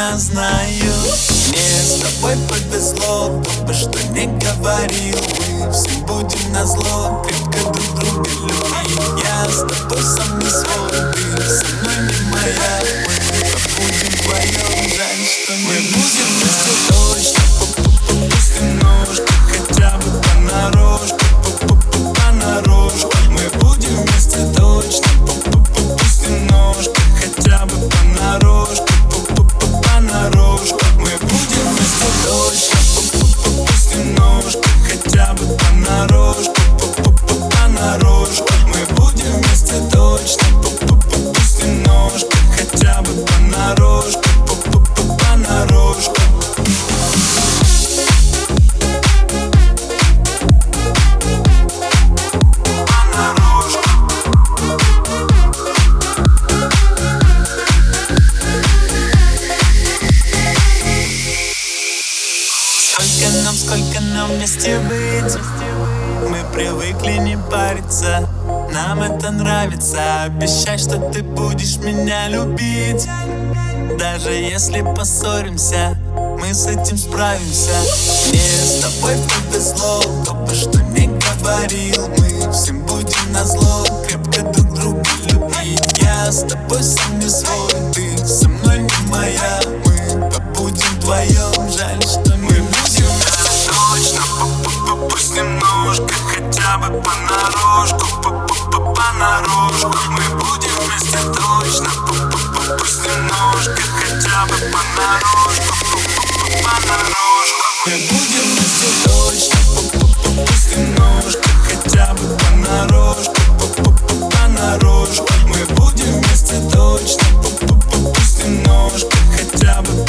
я знаю. Мне с тобой повезло, кто бы что ни говорил. Мы все будем назло, крепко друг друга любить. Я с тобой сам не свой, ты со мной не моя. Мы побудем вдвоем, жаль, что мы будем вместе точно. Пусть немножко, хотя бы понарошку, понарошку. Мы будем вместе точно. Пусть немножко, хотя бы понарошку, понарошку. Мы будем вместе точно. Пусть немножко, хотя бы понарошку, понарошку. Мы будем вместе точно. Пусть немножко, хотя бы понарошку, понарошку. Сколько нам вместе быть? Мы привыкли не париться, нам это нравится. Обещай, что ты будешь меня любить. Даже если поссоримся, мы с этим справимся. Мне с тобой повезло, кто бы что ни говорил. Мы всем будем назло, крепко друг друга любить. Я с тобой сам не свой, ты со мной не моя. Мы побудем вдвоем, жаль, что мы будем точно. Пусть немножко, хотя бы понарошку, понарошку. Мы будем вместе точно. Пусть немножко, хотя бы понарошку, понарошку. Мы будем вместе точно. Пусть немножко, хотя бы понарошку, понарошку. Мы будем вместе точно. Пусть немножко, хотя бы